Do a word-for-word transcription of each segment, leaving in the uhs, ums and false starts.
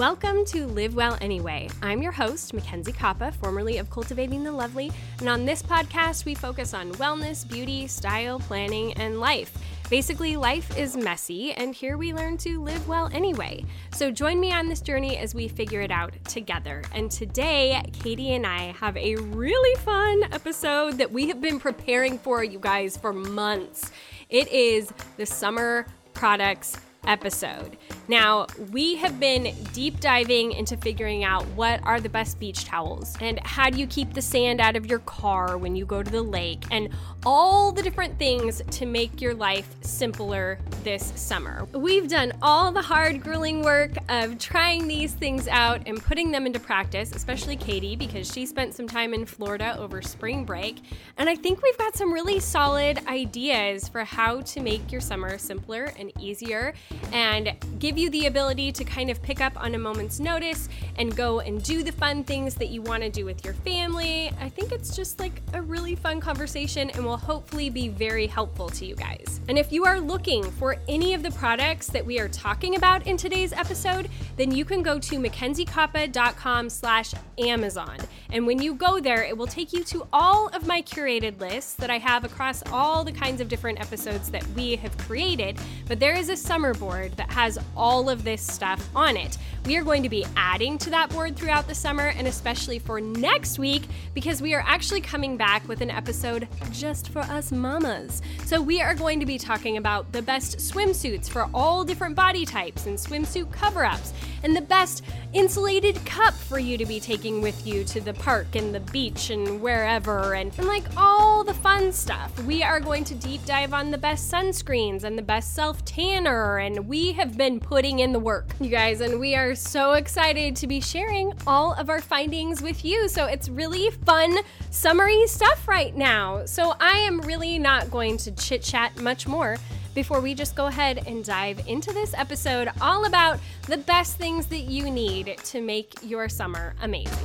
Welcome to Live Well Anyway. I'm your host, Mackenzie Koppa, formerly of Cultivating the Lovely, and on this podcast, we focus on wellness, beauty, style, planning, and life. Basically, life is messy, and here we learn to live well anyway. So join me on this journey as we figure it out together. And today, Katie and I have a really fun episode that we have been preparing for you guys for months. It is the summer products episode. Now, we have been deep diving into figuring out what are the best beach towels and how do you keep the sand out of your car when you go to the lake and all the different things to make your life simpler this summer. We've done all the hard, grueling work of trying these things out and putting them into practice, especially Katie, because she spent some time in Florida over spring break. And I think we've got some really solid ideas for how to make your summer simpler and easier and give you the ability to kind of pick up on a moment's notice and go and do the fun things that you want to do with your family. I think it's just like a really fun conversation and will hopefully be very helpful to you guys. And if you are looking for any of the products that we are talking about in today's episode, then you can go to mackenziekoppa.com slash Amazon. And when you go there, it will take you to all of my curated lists that I have across all the kinds of different episodes that we have created. But there is a summer board that has all of this stuff on it. We are going to be adding to that board throughout the summer and especially for next week because we are actually coming back with an episode just for us mamas. So we are going to be talking about the best swimsuits for all different body types and swimsuit cover-ups and the best insulated cup for you to be taking with you to the park and the beach and wherever and, and like all the fun stuff. We are going to deep dive on the best sunscreens and the best self-tanner, and we have been putting in the work, you guys, and we are so excited to be sharing all of our findings with you. So it's really fun, summery stuff right now. So I am really not going to chit-chat much more before we just go ahead and dive into this episode all about the best things that you need to make your summer amazing.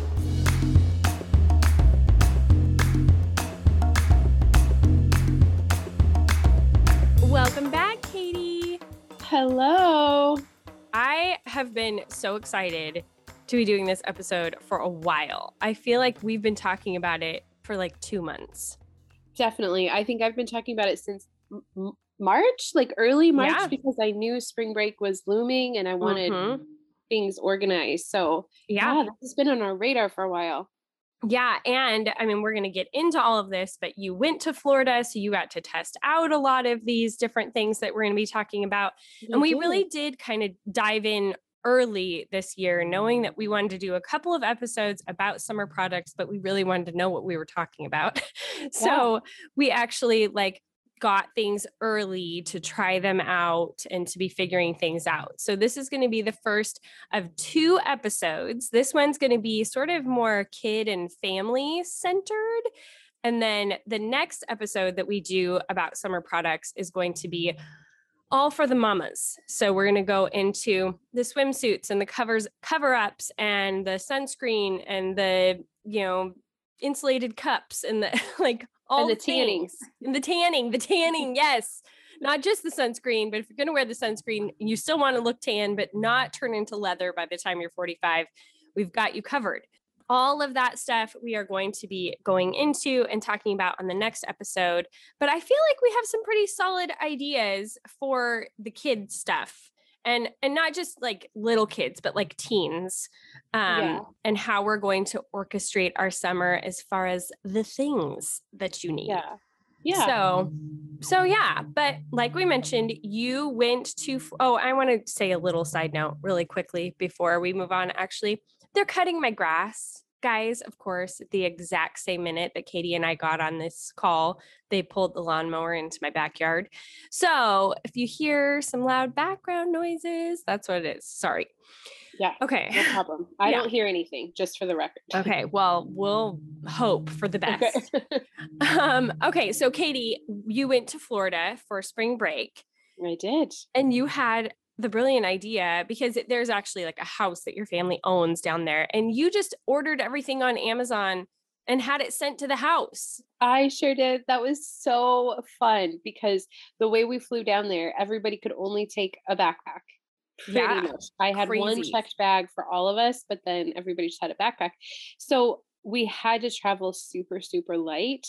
Welcome back, Katie. Hello. I have been so excited to be doing this episode for a while. I feel like we've been talking about it for like two months. Definitely. I think I've been talking about it since m- March, like early March, Yeah. because I knew spring break was looming and I wanted Mm-hmm. things organized. So Yeah. yeah, this has been on our radar for a while. Yeah. And I mean, we're going to get into all of this, but you went to Florida, so you got to test out a lot of these different things that we're going to be talking about. And we really did kind of dive in early this year, knowing that we wanted to do a couple of episodes about summer products, but we really wanted to know what we were talking about. So Yeah. we actually like got things early to try them out and to be figuring things out. So this is going to be the first of two episodes. This one's going to be sort of more kid and family centered. And then the next episode that we do about summer products is going to be all for the mamas. So we're going to go into the swimsuits and the covers, cover-ups and the sunscreen and the, you know, insulated cups and the like all And the the things. tannings. And the tanning, the tanning, yes. Not just the sunscreen, but if you're going to wear the sunscreen, you still want to look tan, but not turn into leather by the time you're forty-five. We've got you covered. All of that stuff we are going to be going into and talking about on the next episode. But I feel like we have some pretty solid ideas for the kid stuff. And and not just like little kids, but like teens, um, Yeah. and how we're going to orchestrate our summer as far as the things that you need. Yeah. Yeah. So, so yeah, but like we mentioned, you went to, oh, I want to say a little side note really quickly before we move on. Actually, they're cutting my grass. Guys, of course, at the exact same minute that Katie and I got on this call, they pulled the lawnmower into my backyard. So if you hear some loud background noises, that's what it is. Sorry. Yeah. Okay. No problem. I Yeah. don't hear anything, just for the record. Okay. Well, we'll hope for the best. Okay. um, okay. So Katie, you went to Florida for spring break. I did. And you had the brilliant idea because there's actually like a house that your family owns down there. And you just ordered everything on Amazon and had it sent to the house. I sure did. That was so fun because the way we flew down there, everybody could only take a backpack. Pretty Yeah. much. I had one Crazy. checked bag for all of us, but then everybody just had a backpack. So we had to travel super, super light.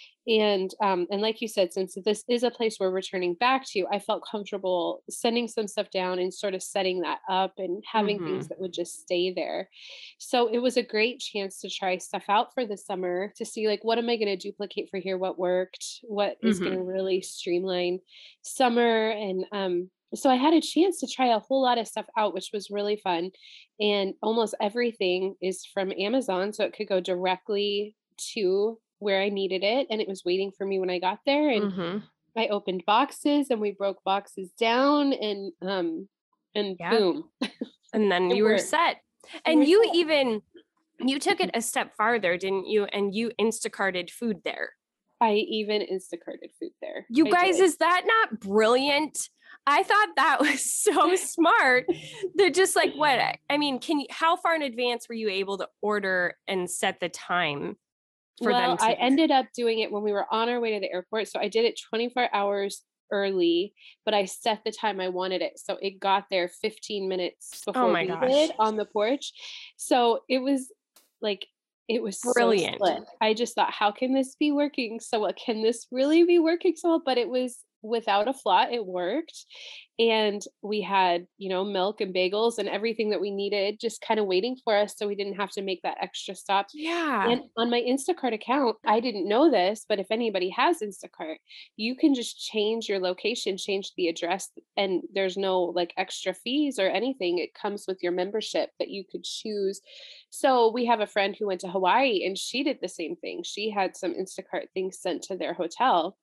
And um, and like you said, since this is a place we're returning back to, I felt comfortable sending some stuff down and sort of setting that up and having things Mhm. that would just stay there. So it was a great chance to try stuff out for the summer to see like what am I going to duplicate for here, what worked, what is going Mhm. to really streamline summer. And um so I had a chance to try a whole lot of stuff out, which was really fun. And almost everything is from Amazon, so it could go directly to where I needed it, and it was waiting for me when I got there. And Mhm. I opened boxes, and we broke boxes down, and um, and Yeah. boom, And then it you were worked. set. We were And you set. even you took it a step farther, didn't you? And you Instacarted food there. I even Instacarted food there. You I guys, did. is that not brilliant? I thought that was so smart. They're just like, what? I mean, can you, how far in advance were you able to order and set the time for them Well, I to? ended up doing it when we were on our way to the airport, so I did it twenty-four hours early, but I set the time I wanted it, so it got there fifteen minutes Oh before my we did gosh. on the porch. So it was like it was so Brilliant. slick. I just thought, "How can this be working so well? Can this really be working so well?" But it was without a flaw, it worked, and we had, you know, milk and bagels and everything that we needed just kinda waiting for us so we didn't have to make that extra stop. Yeah. And on my Instacart account, I didn't know this, but if anybody has Instacart, you can just change your location, change the address, and there's no like extra fees or anything. It comes with your membership that you could choose. So we have a friend who went to Hawaii and she did the same thing. She had some Instacart things sent to their hotel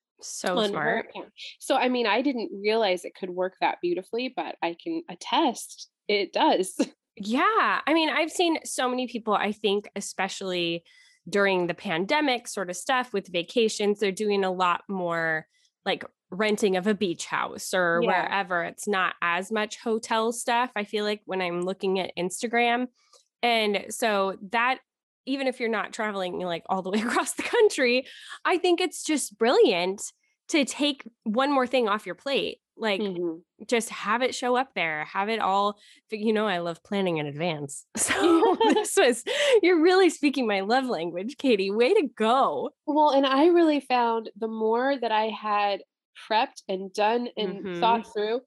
So on her smart. account. So I mean, I didn't realize it could work that beautifully, but I can attest it does. Yeah. I mean, I've seen so many people, I think, especially during the pandemic sort of stuff with vacations, they're doing a lot more like renting of a beach house or Yeah. wherever. It's not as much hotel stuff. I feel like when I'm looking at Instagram. And so that, even if you're not traveling like all the way across the country, I think it's just brilliant to take one more thing off your plate. Like Mhm. just have it show up there, have it all. You know, I love planning in advance. So this was, you're really speaking my love language, Katie. Way to go. Well, and I really found the more that I had prepped and done and Hmm. thought through,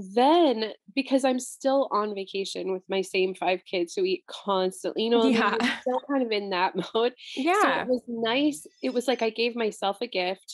then because I'm still on vacation with my same five kids who eat constantly, you know, I mean, Yeah. we're still kind of in that mode. So it Yeah. was nice. It was like I gave myself a gift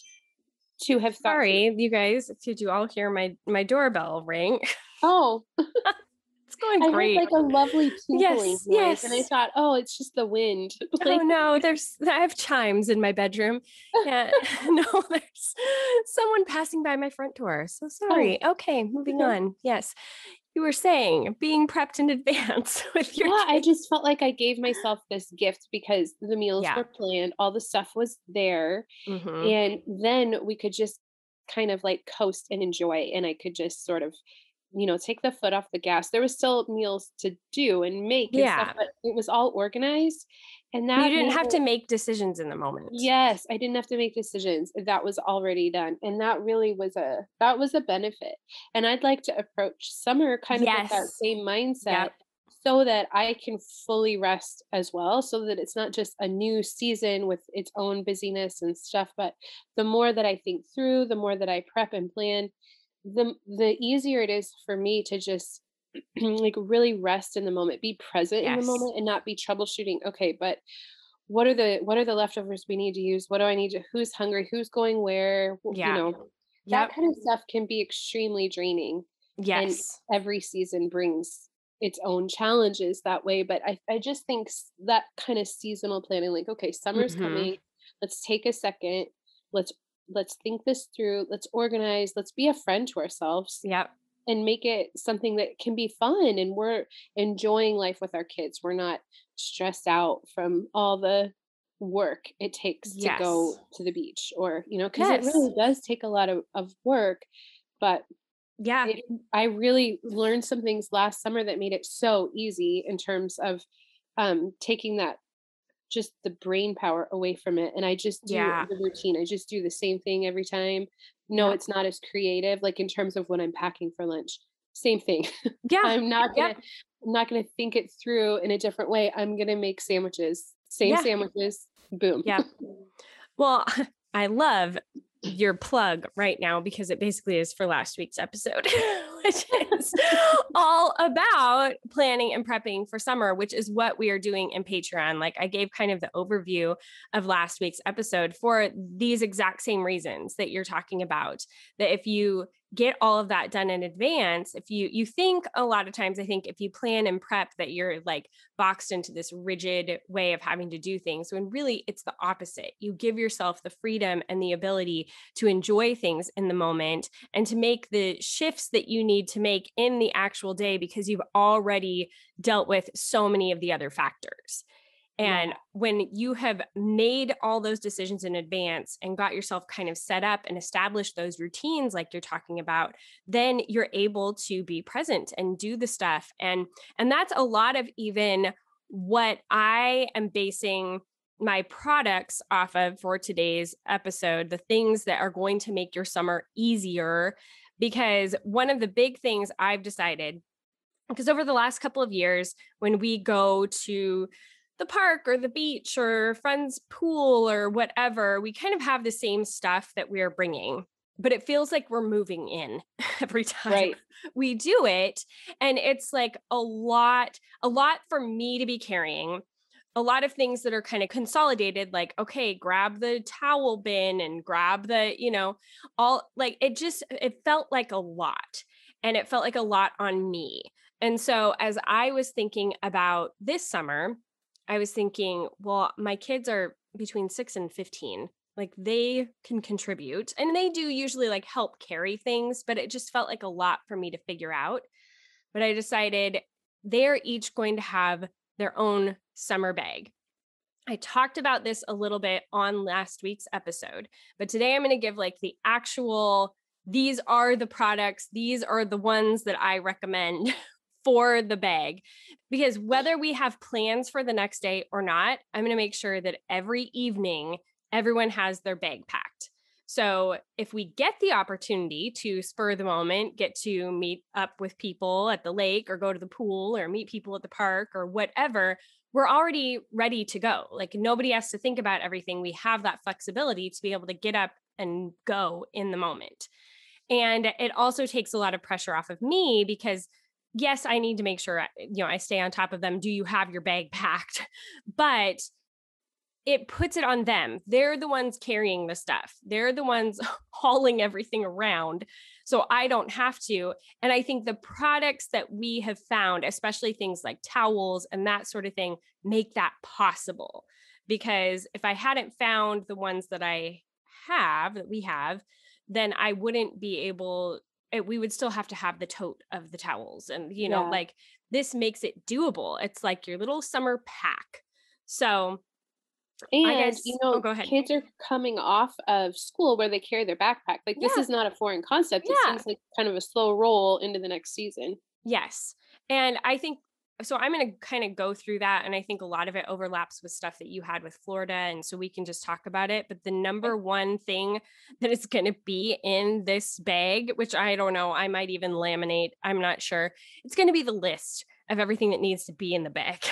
to have thought through. Sorry, you guys. Did you all hear my my doorbell ring? Oh, It's going I heard great. like a lovely tinkling Yes, noise, and I yes. thought, oh, it's just the wind. Oh Like, no, there's I have chimes in my bedroom. Yeah, no, there's someone passing by my front door. So oh, sorry. Okay, moving okay. on. Yes. You were saying being prepped in advance with your Yeah, I kids. just felt like I gave myself this gift because the meals Yeah. were planned, all the stuff was there, Mhm. and then we could just kind of like coast and enjoy, and I could just sort of, you know, take the foot off the gas. There was still meals to do and make and stuff, Yeah. but it was all organized, and You that didn't made have to it. make decisions in the moment. Yes, I didn't have to make decisions. That was already done, and that really was a that was a benefit, and I'd like to approach summer kind of with that Yes. same mindset Yep. so that I can fully rest as well, so that it's not just a new season with its own busyness and stuff, but the more that I think through, the more that I prep and plan, the the easier it is for me to just like really rest in the moment, be present in the Yes. moment and not be troubleshooting. Okay, but what are the what are the leftovers we need to use? What do I need to who's hungry? Who's going where? W You Yeah. know, that Yep. kind of stuff can be extremely draining, and Yes. every season brings its own challenges that way, but I I just think s that kind of seasonal planning, like, "Okay, summer's Mhm. coming. Let's take a second. Let's let's think this through. Let's organize. Let's be a friend to ourselves." Yep. And make it something that can be fun and we're enjoying life with our kids. We're not stressed out from all the work it takes to Yes. go to the beach or, you know, because it Yes. really does take a lot of, of work. But Yeah. it, I really learned some things last summer that made it so easy in terms of um, taking that just the brain power away from it, and I just do Yeah. the routine. I just do the same thing every time. No, Yep. it's not as creative, like, in terms of when I'm packing for lunch. Same thing. Yeah. I'm not gonna Yep. I'm not gonna think it through in a different way. I'm gonna make sandwiches. Same Yeah. sandwiches. Boom. Yep. Well, I love your plug right now because it basically is for last week's episode, which is all about planning and prepping for summer, which is what we are doing in Patreon. Like I gave kind of the overview of last week's episode for these exact same reasons that you're talking about. That if you get all of that done in advance, if you you think a lot of times, I think if you plan and prep that you're like boxed into this rigid way of having to do things, when really it's the opposite. You give yourself the freedom and the ability to enjoy things in the moment and to make the shifts that you need to make in the actual day because you've already dealt with so many of the other factors. And Yeah. when you have made all those decisions in advance and got yourself kind of set up and established those routines like you're talking about, then you're able to be present and do the stuff. And and that's a lot of even what I am basing my products off of for today's episode, the things that are going to make your summer easier. Because one of the big things I've decided, because over the last couple of years, when we go to the park or the beach or friend's pool or whatever, we kind of have the same stuff that we're bringing, but it feels like we're moving in every time Right. we do it. And it's like a lot, a lot for me to be carrying. A lot of things that are kind of consolidated, like, okay, grab the towel bin and grab the, you know, all like it just, it felt like a lot. And it felt like a lot on me. And so as I was thinking about this summer, I was thinking, well, my kids are between six and fifteen. Like they can contribute and they do usually like help carry things, but it just felt like a lot for me to figure out. But I decided they're each going to have their own summer bag. I talked about this a little bit on last week's episode, but today I'm going to give like the actual, these are the products, these are the ones that I recommend for the bag. Because whether we have plans for the next day or not, I'm going to make sure that every evening, everyone has their bag packed. So if we get the opportunity to spur the moment, get to meet up with people at the lake or go to the pool or meet people at the park or whatever, we're already ready to go. Like nobody has to think about everything. We have that flexibility to be able to get up and go in the moment. And it also takes a lot of pressure off of me because yes, I need to make sure, you know, I stay on top of them. Do you have your bag packed? But it puts it on them. They're the ones carrying the stuff. They're the ones hauling everything around. So I don't have to. And I think the products that we have found, especially things like towels and that sort of thing, make that possible. Because if I hadn't found the ones that I have, that we have, then I wouldn't be able, it, we would still have to have the tote of the towels. And, you know, Yeah. like this makes it doable. It's like your little summer pack. So I And, guess, you oh, know, go ahead. kids are coming off of school where they carry their backpack. Like, this Yeah. is not a foreign concept. It Yeah. seems like kind of a slow roll into the next season. Yes. And I think, so I'm going to kind of go through that. And I think a lot of it overlaps with stuff that you had with Florida. And so we can just talk about it. But the number one thing that is going to be in this bag, which I don't know, I might even laminate, I'm not sure. It's going to be the list of everything that needs to be in the bag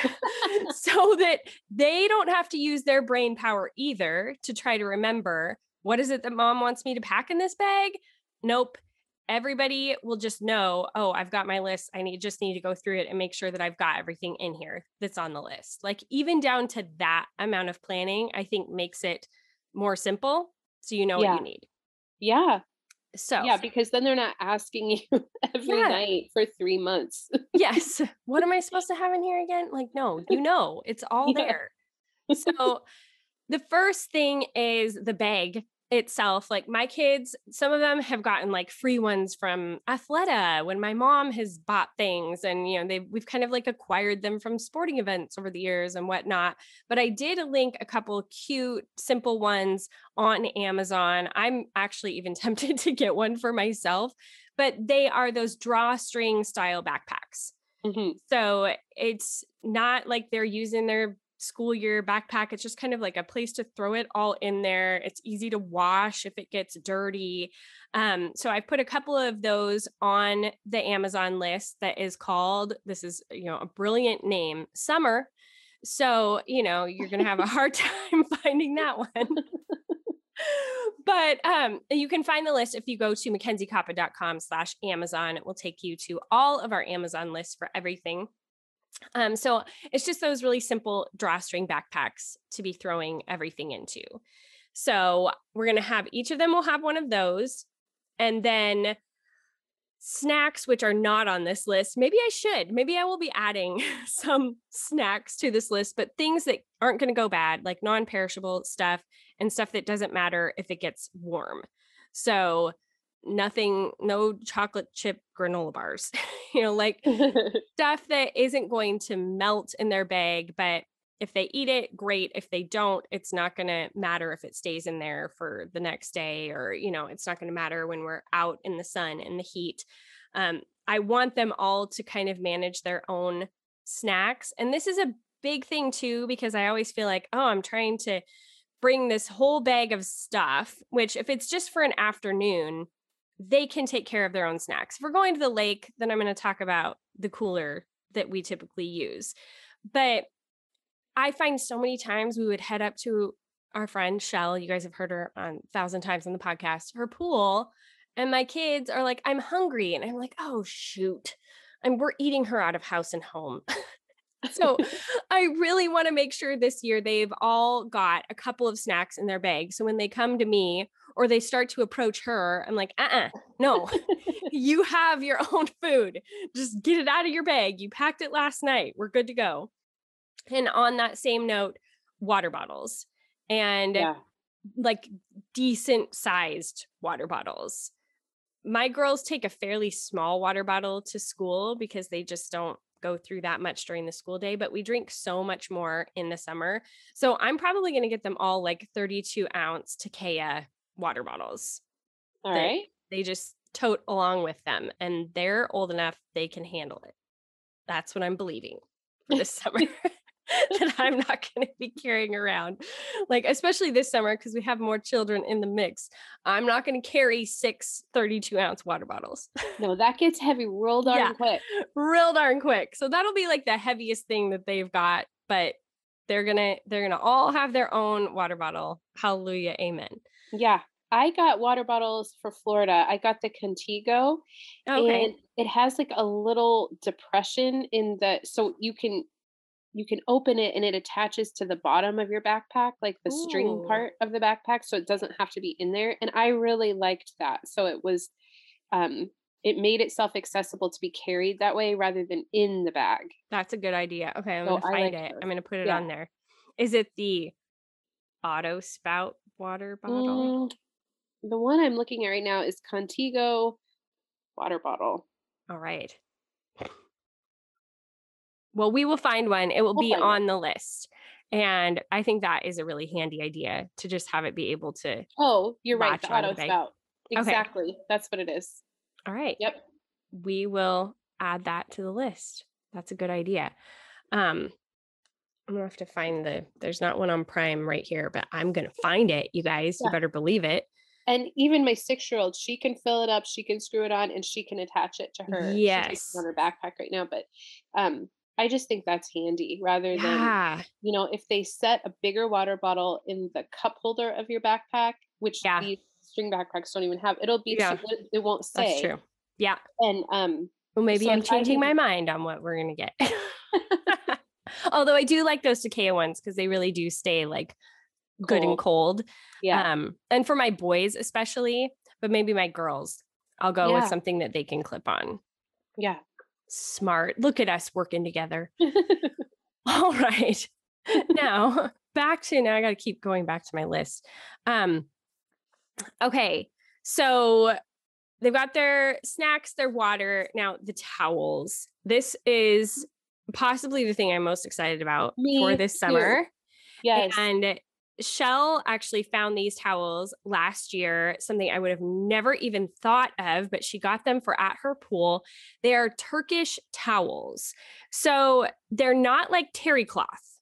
so that they don't have to use their brain power either to try to remember what is it that mom wants me to pack in this bag? Nope. Everybody will just know, oh, I've got my list. I need just need to go through it and make sure that I've got everything in here that's on the list. Like even down to that amount of planning, I think makes it more simple. So you know what Yeah. you need. Yeah. So Yeah. Because then they're not asking you every yeah. night for three months. Yes. What am I supposed to have in here again? Like, no, you know, it's all Yeah. there. So the first thing is the bag itself. Like my kids, some of them have gotten like free ones from Athleta when my mom has bought things, and you know they we've kind of like acquired them from sporting events over the years and whatnot. But I did link a couple cute, simple ones on Amazon. I'm actually even tempted to get one for myself, but they are those drawstring style backpacks. Mhm. So it's not like they're using their school year backpack. It's just kind of like a place to throw it all in there. It's easy to wash if it gets dirty. Um, so I put a couple of those on the Amazon list that is called, this is, you know, a brilliant name, Summer. So, you know, you're going to have a hard time finding that one. But um, you can find the list if you go to mackenziekappa.com slash Amazon. It will take you to all of our Amazon lists for everything. Um, so it's just those really simple drawstring backpacks to be throwing everything into. So we're going to have, each of them will have one of those. And then snacks, which are not on this list. Maybe I should, maybe I will be adding some snacks to this list, but things that aren't going to go bad, like non-perishable stuff and stuff that doesn't matter if it gets warm. So nothing, no chocolate chip granola bars, you know, like stuff that isn't going to melt in their bag, but if they eat it, great. If they don't, it's not going to matter if it stays in there for the next day, or, you know, it's not going to matter when we're out in the sun and the heat. Um, I want them all to kind of manage their own snacks. And this is a big thing too, because I always feel like, oh, I'm trying to bring this whole bag of stuff, which if it's just for an afternoon, they can take care of their own snacks. If we're going to the lake, then I'm going to talk about the cooler that we typically use. But I find so many times we would head up to our friend Shell. You guys have heard her on a thousand times on the podcast, her pool. And my kids are like, I'm hungry. And I'm like, oh, shoot. And we're eating her out of house and home. So I really want to make sure this year they've all got a couple of snacks in their bag. So when they come to me or they start to approach her, I'm like, uh-uh, no, you have your own food. Just get it out of your bag. You packed it last night. We're good to go. And on that same note, water bottles and Yeah. like decent sized water bottles. My girls take a fairly small water bottle to school because they just don't go through that much during the school day, but we drink so much more in the summer. So I'm probably going to get them all like thirty-two ounce Takea water bottles. All right. They just tote along with them, and they're old enough they can handle it. That's what I'm believing for this summer. That I'm not going to be carrying around, like, especially this summer, because we have more children in the mix. I'm not going to carry six thirty-two ounce water bottles. No, that gets heavy real darn Yeah. quick. Real darn quick. So that'll be like the heaviest thing that they've got, but they're going to, they're going to all have their own water bottle. Hallelujah. Amen. Yeah. I got water bottles for Florida. I got the Contigo, Okay. and it has like a little depression in the, so you can you can open it and it attaches to the bottom of your backpack, like the string Ooh. part of the backpack, so it doesn't have to be in there. And I really liked that. So it was um it made itself accessible to be carried that way rather than in the bag. That's a good idea. Okay. I'm So going to I find like it. those. I'm going to put it Yeah. on there. Is it the auto spout water bottle? Mm, the one I'm looking at right now is Contigo water bottle. All right. Well, we will find one. It will We'll be find it. on the list. And I think that is a really handy idea to just have it be able to. Oh, you're right. Latch The onto auto the bag. spout. Okay. Exactly. That's what it is. All right. Yep. We will add that to the list. That's a good idea. Um, I'm gonna have to find the, there's not one on Prime right here, but I'm going to find it. You guys, you Yeah. better believe it. And even my six-year-old, she can fill it up, she can screw it on, and she can attach it to her. She takes Yes. it on her backpack right now, but um, I just think that's handy rather than, Yeah. you know, if they set a bigger water bottle in the cup holder of your backpack, which Yeah. these string backpacks don't even have, it'll be, Yeah. too- it won't stay. That's true. Yeah. And um, Well, maybe So I'm if I changing my didn't- mind on what we're going to get. Although I do like those Takea ones because they really do stay like good and Cold. cold. yeah, Um, and for my boys especially, but maybe my girls, I'll go with Yeah. something that they can clip on. yeah. Smart. Look at us working together. All right. Now back to, now I got to keep going back to my list. Um, okay. So they've got their snacks, their water. Now the towels. This is possibly the thing I'm most excited about Me for this too. summer. Yes. And Shell actually found these towels last year, something I would have never even thought of, but she got them for at her pool. They are Turkish towels. So they're not like terry cloth.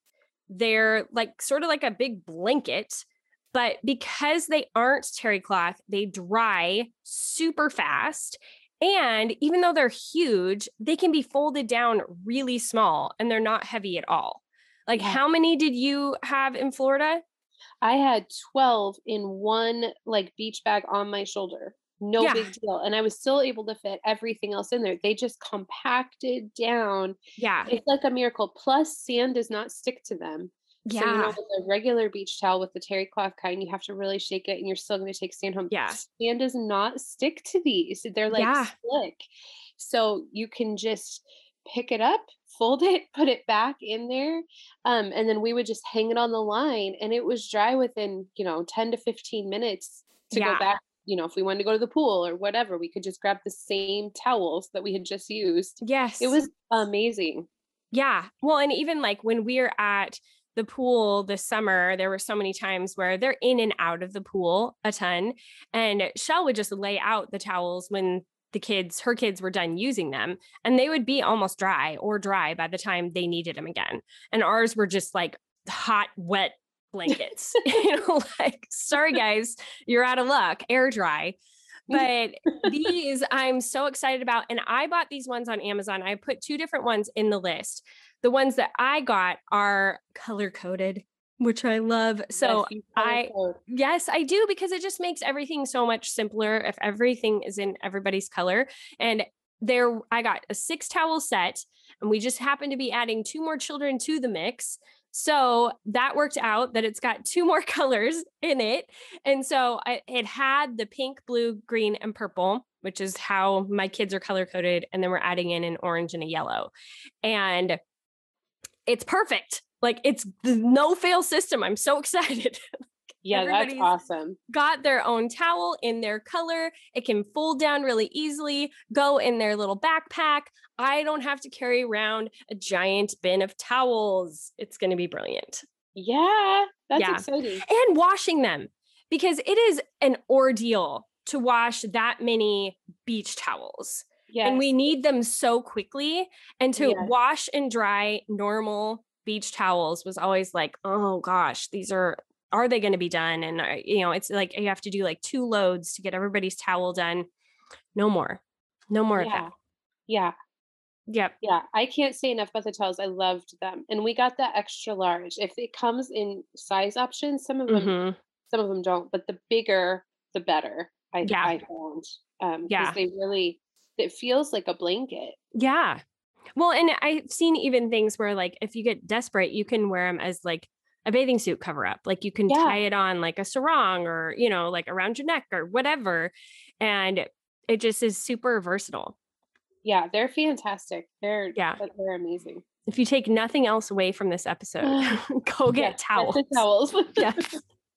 They're like sort of like a big blanket, but because they aren't terry cloth, they dry super fast. And even though they're huge, they can be folded down really small and they're not heavy at all. Like, Yeah. how many did you have in Florida? I had twelve in one, like, beach bag on my shoulder. No Yeah. big deal, and I was still able to fit everything else in there. They just compacted down. Yeah. It's like a miracle, plus sand does not stick to them. So, you know, Yeah. with a regular beach towel with the terry cloth kind, you have to really shake it, and you're still gonna take sand home. Yeah. Sand does not stick to these. They're, like, Yeah. slick. So, you can just pick it up, fold it, put it back in there, um, and then we would just hang it on the line, and it was dry within, you know, ten to fifteen minutes to go Yeah. back. You know, if we wanted to go to the pool or whatever, we could just grab the same towels that we had just used. It Yes. was amazing. Yeah. Well, and even like when we're at the pool this summer, there were so many times where they're in and out of the pool a ton. And Shell would just lay out the towels when the kids, her kids were done using them, and they would be almost dry or dry by the time they needed them again. And ours were just like hot, wet blankets. you know, like, sorry guys, you're out of luck, air dry. But these I'm so excited about. And I bought these ones on Amazon. I put two different ones in the list. The ones that I got are color coded, which I love. So Yes, you color I, code. yes, I do, because it just makes everything so much simpler if everything is in everybody's color. And there, I got a six towel set, and we just happened to be adding two more children to the mix. So that worked out that it's got two more colors in it. And so I, it had the pink, blue, green, and purple, which is how my kids are color coded. And then we're adding in an orange and a yellow. And it's perfect. Like, it's the no fail system. I'm so excited. Yeah, that's Everybody's awesome. got their own towel in their color. It can fold down really easily, go in their little backpack. I don't have to carry around a giant bin of towels. It's going to be brilliant. Yeah, that's Yeah. exciting. And washing them, because it is an ordeal to wash that many beach towels. Yes. And we need them so quickly. And to Yes. wash and dry normal beach towels was always like, oh gosh, these are, are they going to be done? And, uh, you know, it's like you have to do like two loads to get everybody's towel done. No more. No more of Yeah. that. Yeah. Yep. Yeah. I can't say enough about the towels. I loved them. And we got the extra large. If it comes in size options, some of them hmm some of them don't, but the bigger the better. I Yeah. I found. Um, because Yeah. they really it feels like a blanket. Yeah. Well, and I've seen even things where, like, if you get desperate, you can wear them as like a bathing suit cover up. Like, you can Yeah. tie it on like a sarong, or, you know, like around your neck or whatever. And it just is super versatile. Yeah, they're fantastic. They're Yeah. they're amazing. If you take nothing else away from this episode, go get Yes, towels. Get the towels. Yes.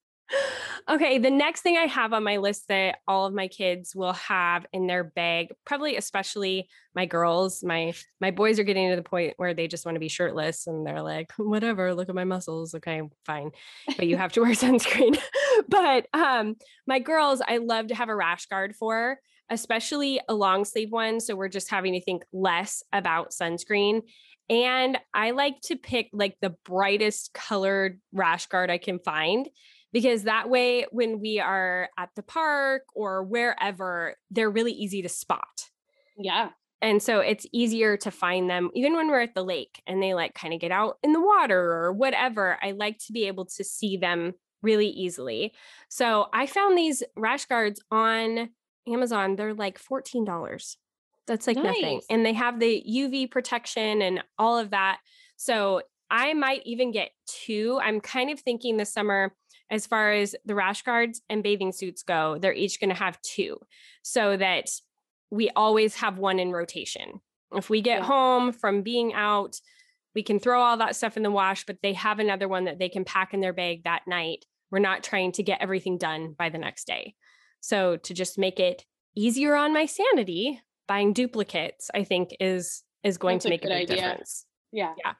Okay, the next thing I have on my list that all of my kids will have in their bag, probably especially my girls, my my boys are getting to the point where they just want to be shirtless, and they're like, whatever, look at my muscles. Okay, fine. But you have to wear sunscreen. But um my girls, I love to have a rash guard for, especially a long sleeve one. So we're just having to think less about sunscreen. And I like to pick like the brightest colored rash guard I can find, because that way, when we are at the park or wherever, they're really easy to spot. Yeah. And so it's easier to find them, even when we're at the lake and they like kind of get out in the water or whatever. I like to be able to see them really easily. So I found these rash guards on Amazon. They're like fourteen dollars. That's like nothing. Nice. And they have the U V protection and all of that. So I might even get two. I'm kind of thinking this summer, as far as the rash guards and bathing suits go, they're each going to have two, so that we always have one in rotation. If we get Yeah. home from being out, we can throw all that stuff in the wash, but they have another one that they can pack in their bag that night. We're not trying to get everything done by the next day. So to just make it easier on my sanity, buying duplicates, I think is is going That's to a make a good big idea. difference. Yeah. Yeah.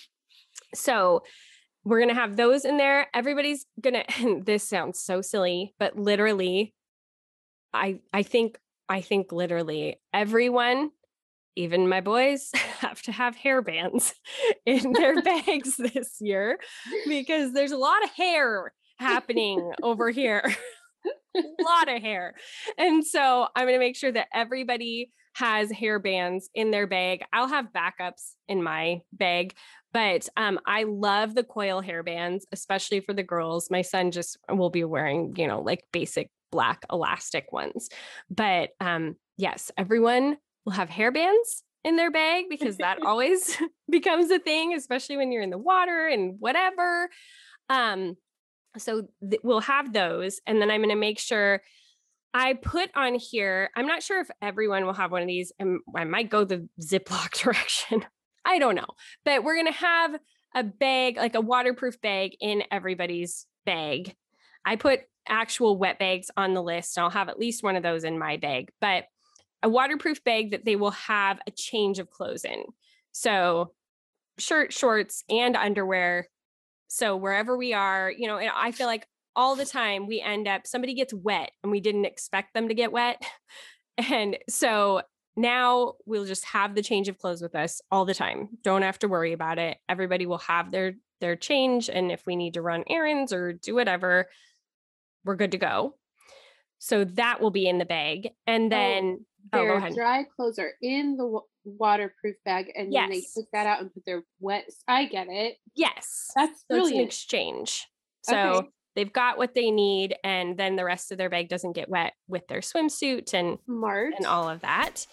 So we're going to have those in there. Everybody's going to, this sounds so silly, but literally, I, I think, I think literally everyone even my boys have to have hair bands in their bags this year because there's a lot of hair happening over here. A lot of hair. And so I'm going to make sure that everybody has hair bands in their bag. I'll have backups in my bag, but um, I love the coil hair bands, especially for the girls. My son just will be wearing, you know, like basic black elastic ones. But um, yes, everyone will have hair bands in their bag because that always becomes a thing, especially when you're in the water and whatever. Um, so th- we'll have those. And then I'm going to make sure I put on here, I'm not sure if everyone will have one of these, and I might go the Ziploc direction. I don't know, but we're going to have a bag, like a waterproof bag in everybody's bag. I put actual wet bags on the list. And I'll have at least one of those in my bag, but a waterproof bag that they will have a change of clothes in. So shirt, shorts, and underwear. So wherever we are, you know, and I feel like all the time we end up, somebody gets wet and we didn't expect them to get wet. And so now we'll just have the change of clothes with us all the time. Don't have to worry about it. Everybody will have their, their change. And if we need to run errands or do whatever, we're good to go. So that will be in the bag. And then oh, oh, their dry clothes are in the w- waterproof bag, and yes. then they take that out and put their wet. I get it. Yes. That's so brilliant. It's an exchange. So okay. They've got what they need, and then the rest of their bag doesn't get wet with their swimsuit and, Smart. and all of that.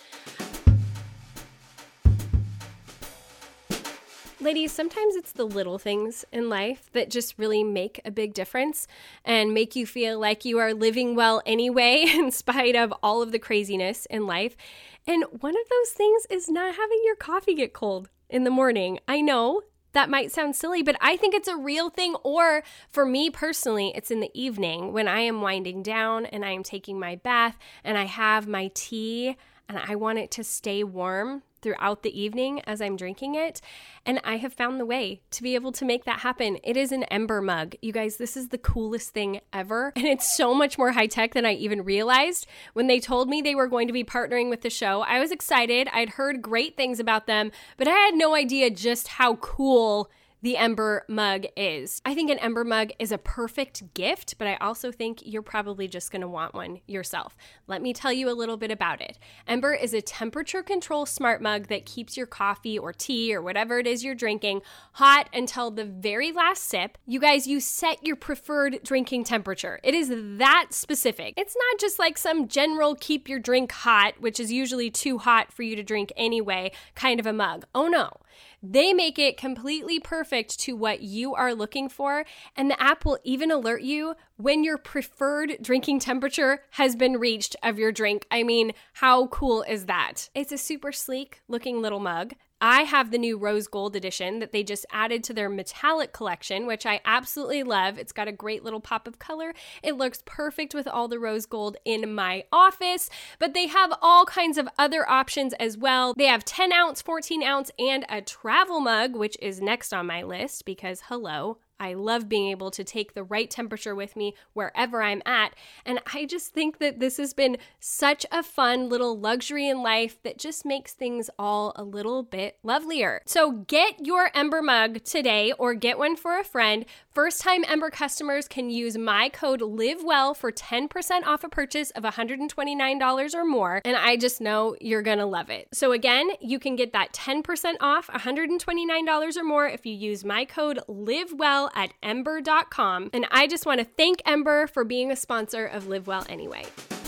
Ladies, sometimes it's the little things in life that just really make a big difference and make you feel like you are living well anyway, in spite of all of the craziness in life. And one of those things is not having your coffee get cold in the morning. I know that might sound silly, but I think it's a real thing. Or for me personally, it's in the evening when I am winding down and I am taking my bath and I have my tea and I want it to stay warm throughout the evening as I'm drinking it. And I have found the way to be able to make that happen. It is an Ember mug. You guys, this is the coolest thing ever. And it's so much more high tech than I even realized. When they told me they were going to be partnering with the show, I was excited. I'd heard great things about them, but I had no idea just how cool the Ember mug is. I think an Ember mug is a perfect gift, but I also think you're probably just going to want one yourself. Let me tell you a little bit about it. Ember is a temperature control smart mug that keeps your coffee or tea or whatever it is you're drinking hot until the very last sip. You guys, you set your preferred drinking temperature. It is that specific. It's not just like some general keep your drink hot, which is usually too hot for you to drink anyway, kind of a mug. Oh no. They make it completely perfect to what you are looking for, and the app will even alert you when your preferred drinking temperature has been reached of your drink. I mean, how cool is that? It's a super sleek looking little mug. I have the new rose gold edition that they just added to their metallic collection, which I absolutely love. It's got a great little pop of color. It looks perfect with all the rose gold in my office, but they have all kinds of other options as well. They have ten ounce, fourteen ounce, and a travel mug, which is next on my list because hello, I love being able to take the right temperature with me wherever I'm at. And I just think that this has been such a fun little luxury in life that just makes things all a little bit lovelier. So get your Ember mug today or get one for a friend. First-time Ember customers can use my code LIVEWELL for ten percent off a purchase of one hundred twenty-nine dollars or more. And I just know you're going to love it. So again, you can get that ten percent off one hundred twenty-nine dollars or more if you use my code LIVEWELL at ember dot com. And I just want to thank Ember for being a sponsor of Live Well Anyway.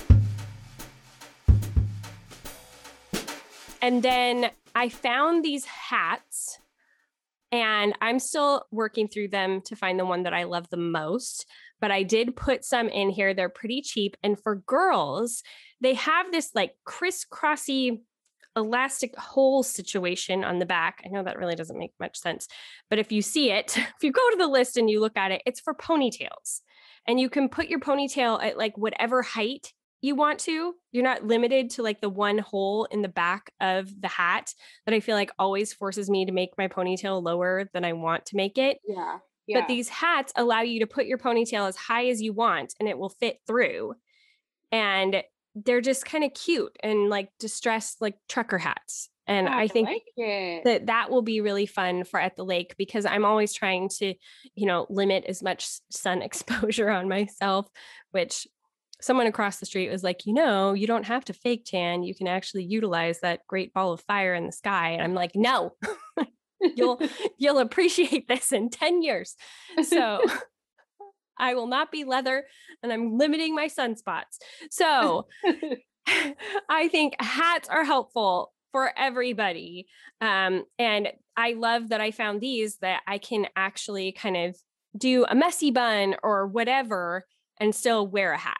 And then I found these hats and I'm still working through them to find the one that I love the most, but I did put some in here. They're pretty cheap. And for girls, they have this like crisscrossy elastic hole situation on the back. I know that really doesn't make much sense, but if you see it, if you go to the list and you look at it, it's for ponytails. And you can put your ponytail at like whatever height you want to. You're not limited to like the one hole in the back of the hat that I feel like always forces me to make my ponytail lower than I want to make it. Yeah. Yeah. But these hats allow you to put your ponytail as high as you want and it will fit through. And they're just kind of cute and like distressed like trucker hats. And Yeah, I I think like it. that that will be really fun for at the lake because I'm always trying to, you know, limit as much sun exposure on myself, which someone across the street was like, you know, you don't have to fake tan. You can actually utilize that great ball of fire in the sky. And I'm like, no, you'll, you'll appreciate this in ten years. So I will not be leather and I'm limiting my sunspots. So I think hats are helpful for everybody. Um, and I love that I found these that I can actually kind of do a messy bun or whatever and still wear a hat.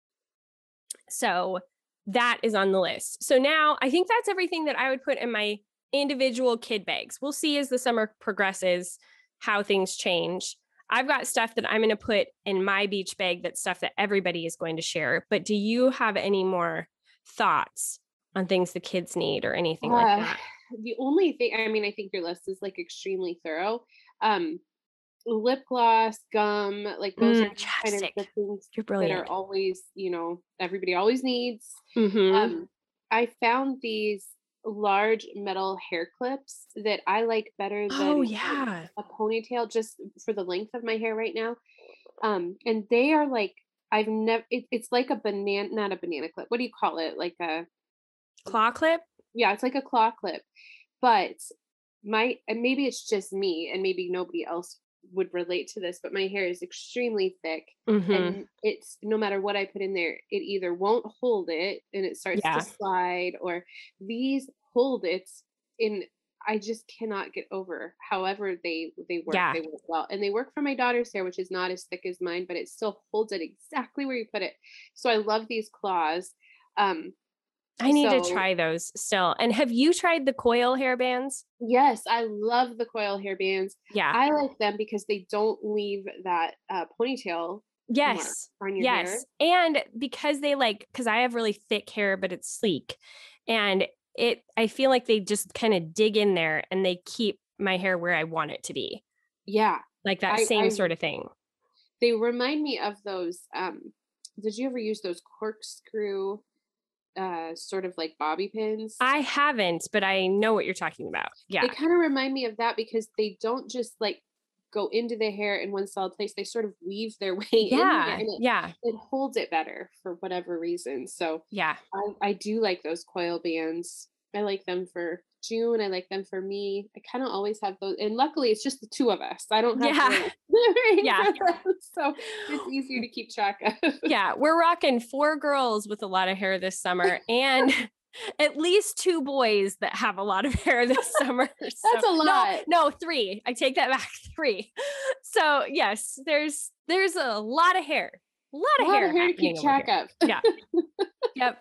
So that is on the list. So now I think that's everything that I would put in my individual kid bags. We'll see as the summer progresses how things change. I've got stuff that I'm going to put in my beach bag. That's stuff that everybody is going to share. But do you have any more thoughts on things the kids need or anything like Uh, that? the only thing, I mean, I think your list is like extremely thorough. Um, lip gloss, gum, like those Mm, are just kind of chapstick. the things You're that are brilliant. always, you know, everybody always needs. Mm-hmm. Um, I found these large metal hair clips that I like better Oh, than um, yeah. a ponytail just for the length of my hair right now. Um, and they are like, I've never, it, it's like a banana, not a banana clip. What do you call it? Like a, Claw clip? yeah, it's like a claw clip. But my, and maybe it's just me and maybe nobody else would relate to this, but my hair is extremely thick Mm-hmm. and it's no matter what I put in there, it either won't hold it and it starts to Yeah. slide, or these hold it in. I just cannot get over however they they work. Yeah. They work well. And they work for my daughter's hair, which is not as thick as mine, but it still holds it exactly where you put it. So I love these claws. Um I need to so try those still. And have you tried the coil hair bands? yes, I love the coil hair bands. Yeah. I like them because they don't leave that uh, ponytail mark Yes. on your hair. Yes. And because they like, because I have really thick hair, but it's sleek. And it, I feel like they just kind of dig in there and they keep my hair where I want it to be. Yeah, Like that I, same I sort of thing. they remind me of those. Um, did you ever use those corkscrew, uh, sort of like bobby pins? I haven't, but I know what you're talking about. They Yeah. kind of remind me of that because they don't just like go into the hair in one solid place. They sort of weave their way in there, Yeah. and it, Yeah. it holds it better for whatever reason. So Yeah. I, I do like those coil bands. I like them for June. I like them for me. I kind of always have those. And luckily, it's just the two of us. I don't have to Yeah. like ring Yeah. for them. So it's easier to keep track of. Yeah. We're rocking four girls with a lot of hair this summer and at least two boys that have a lot of hair this summer. That's So, a lot. No, no, three. I take that back. Three. So yes, there's there's a lot of hair. A lot A of lot hair of hair to keep happening over track here. of. Yeah. Yep.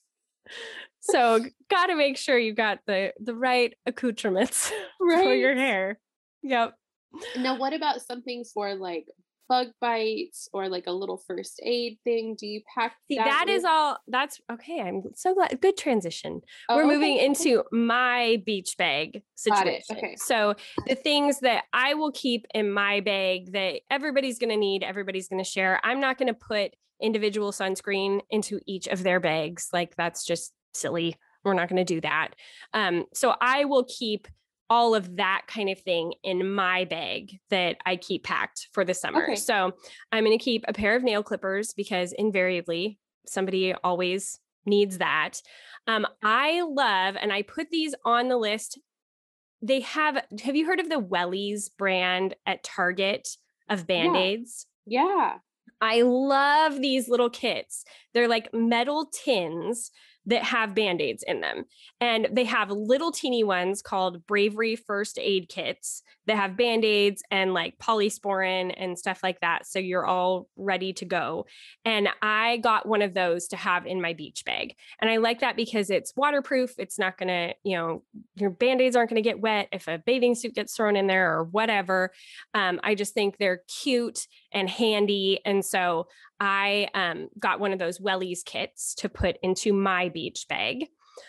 So got to make sure you got the the right accoutrements for Right. your hair. Yep. Now, what about something for like bug bites or like a little first aid thing? Do you pack See, that that is with? all. That's okay. I'm so glad. Good transition. We're Oh, okay. moving into my beach bag Got it. situation. Okay. So the things that I will keep in my bag that everybody's going to need, everybody's going to share. I'm not going to put individual sunscreen into each of their bags. Like that's just silly. We're not going to do that. Um, so I will keep all of that kind of thing in my bag that I keep packed for the summer. Okay. So I'm going to keep a pair of nail clippers because invariably somebody always needs that. Um, I love, and I put these on the list. They have, have you heard of the Wellies brand at Target of Band-Aids? Yeah. Yeah. I love these little kits. They're like metal tins that have Band-Aids in them. And they have little teeny ones called Bravery First Aid Kits that have Band-Aids and like polysporin and stuff like that. So you're all ready to go. And I got one of those to have in my beach bag. And I like that because it's waterproof. It's not going to, you know, your Band-Aids aren't going to get wet if a bathing suit gets thrown in there or whatever. Um, I just think they're cute and handy. And so I um, got one of those Wellies kits to put into my beach bag.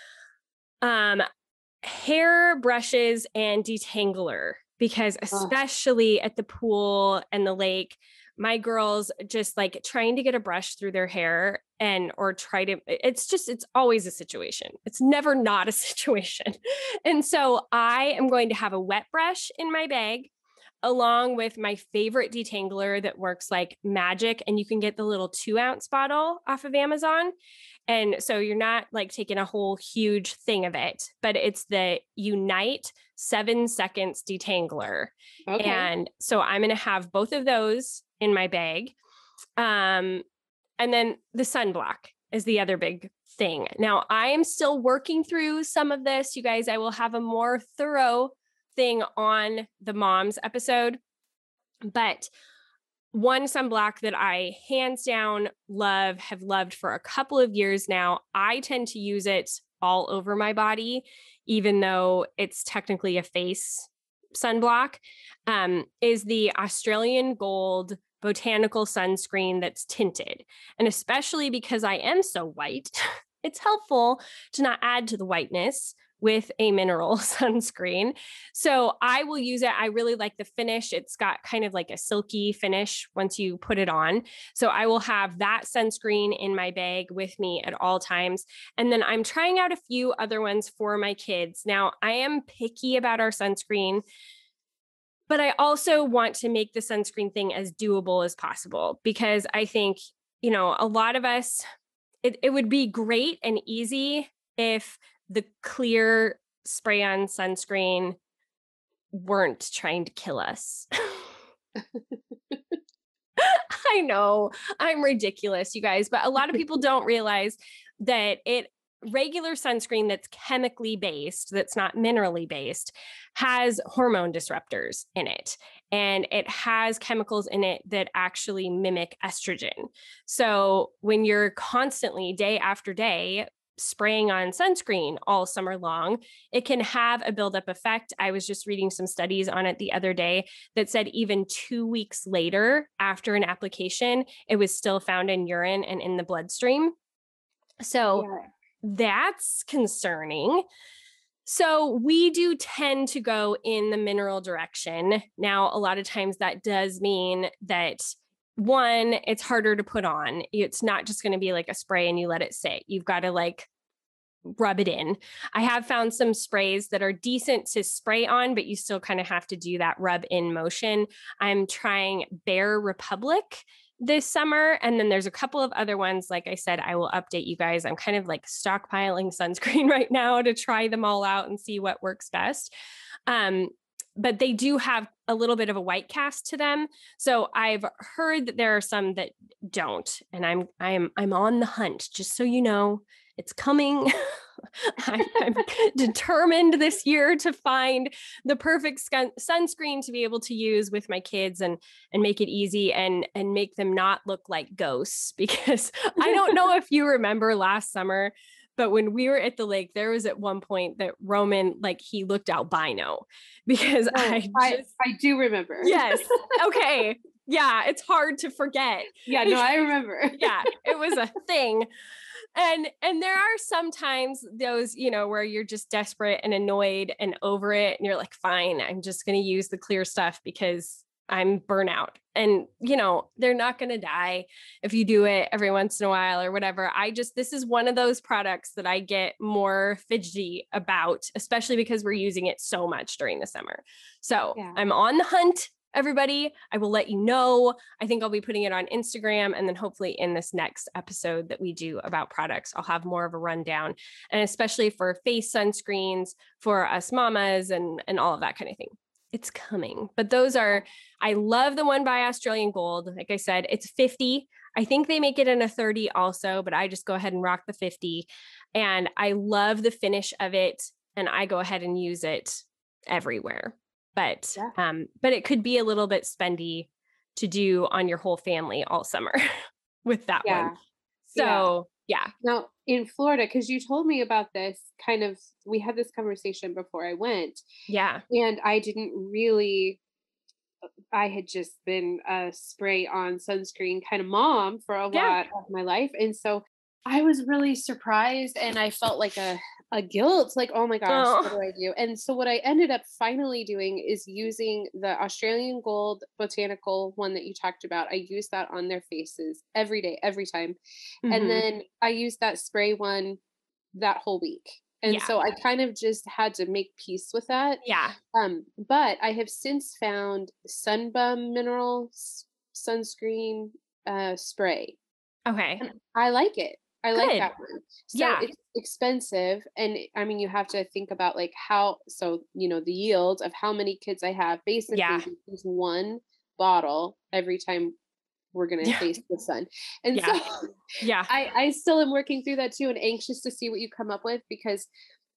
Um, hair brushes and detangler, because especially at the pool and the lake, my girls just like trying to get a brush through their hair and or try to it's just it's always a situation. It's never not a situation. And so I am going to have a wet brush in my bag along with my favorite detangler that works like magic, and you can get the little two ounce bottle off of Amazon. And so you're not like taking a whole huge thing of it, but it's the Unite seven seconds detangler. Okay. And so I'm going to have both of those in my bag. Um, and then the sunblock is the other big thing. Now, I am still working through some of this. You guys, I will have a more thorough thing on the moms episode. But one sunblock that I hands down love, have loved for a couple of years now, I tend to use it all over my body, even though it's technically a face sunblock, um, is the Australian Gold botanical sunscreen that's tinted. And especially because I am so white, it's helpful to not add to the whiteness with a mineral sunscreen. So I will use it. I really like the finish. It's got kind of like a silky finish once you put it on. So I will have that sunscreen in my bag with me at all times. And then I'm trying out a few other ones for my kids. Now, I am picky about our sunscreen, but I also want to make the sunscreen thing as doable as possible, because I think, you know, a lot of us, it, it would be great and easy if the clear spray on sunscreen weren't trying to kill us. I know I'm ridiculous, you guys, but a lot of people don't realize that it regular sunscreen that's chemically based, that's not minerally based, has hormone disruptors in it. And it has chemicals in it that actually mimic estrogen. So when you're constantly, day after day, spraying on sunscreen all summer long, it can have a buildup effect. I was just reading some studies on it the other day that said even two weeks later after an application, it was still found in urine and in the bloodstream. So yeah. That's concerning. So we do tend to go in the mineral direction. Now, a lot of times that does mean that one, it's harder to put on. It's not just going to be like a spray and you let it sit. You've got to like rub it in. I have found some sprays that are decent to spray on, but you still kind of have to do that rub in motion. I'm trying Bare Republic this summer. And then there's a couple of other ones. Like I said, I will update you guys. I'm kind of like stockpiling sunscreen right now to try them all out and see what works best. Um, but they do have a little bit of a white cast to them. So I've heard that there are some that don't. And I'm, I'm, I'm on the hunt, just so you know, it's coming. I'm, I'm determined this year to find the perfect sun- sunscreen to be able to use with my kids and, and make it easy and, and make them not look like ghosts. Because I don't know if you remember last summer, but when we were at the lake, there was at one point that Roman, like he looked albino because no, I, I just, I do remember. Yes. Okay. Yeah. It's hard to forget. Yeah, no, I remember. Yeah. It was a thing. And, and there are sometimes those, you know, where you're just desperate and annoyed and over it. And you're like, fine, I'm just going to use the clear stuff because I'm burnout. And, you know, they're not going to die if you do it every once in a while or whatever. I just, this is one of those products that I get more fidgety about, especially because we're using it so much during the summer. So yeah. I'm on the hunt. Everybody, I will let you know. I think I'll be putting it on Instagram, and then hopefully in this next episode that we do about products, I'll have more of a rundown, and especially for face sunscreens for us mamas and, and all of that kind of thing. It's coming, but those are, I love the one by Australian Gold. Like I said, it's fifty. I think they make it in a thirty also, but I just go ahead and rock the fifty. And I love the finish of it. And I go ahead and use it everywhere. But, yeah. um, but it could be a little bit spendy to do on your whole family all summer with that yeah. one. So yeah. yeah. Now in Florida, cause you told me about this kind of, we had this conversation before I went. Yeah. And I didn't really, I had just been a spray on sunscreen kind of mom for a yeah. lot of my life. And so I was really surprised and I felt like a a guilt, like, "Oh my gosh, what Oh, do I do?" And so what I ended up finally doing is using the Australian Gold botanical one that you talked about. I use that on their faces every day, every time. And mhm. then I use that spray one that whole week. And Yeah. so I kind of just had to make peace with that. Yeah. Um, but I have since found Sunbum Minerals sunscreen uh, spray, Okay. and I like it. I like Good. that one. So Yeah. it's expensive, and it- I mean, you have to think about like how, so, you know, the yield of how many kids I have. Basically, Yeah. we use one bottle every time we're gonna Yeah. face the sun. And so Yeah. Yeah. I I still am working through that too and anxious to see what you come up with because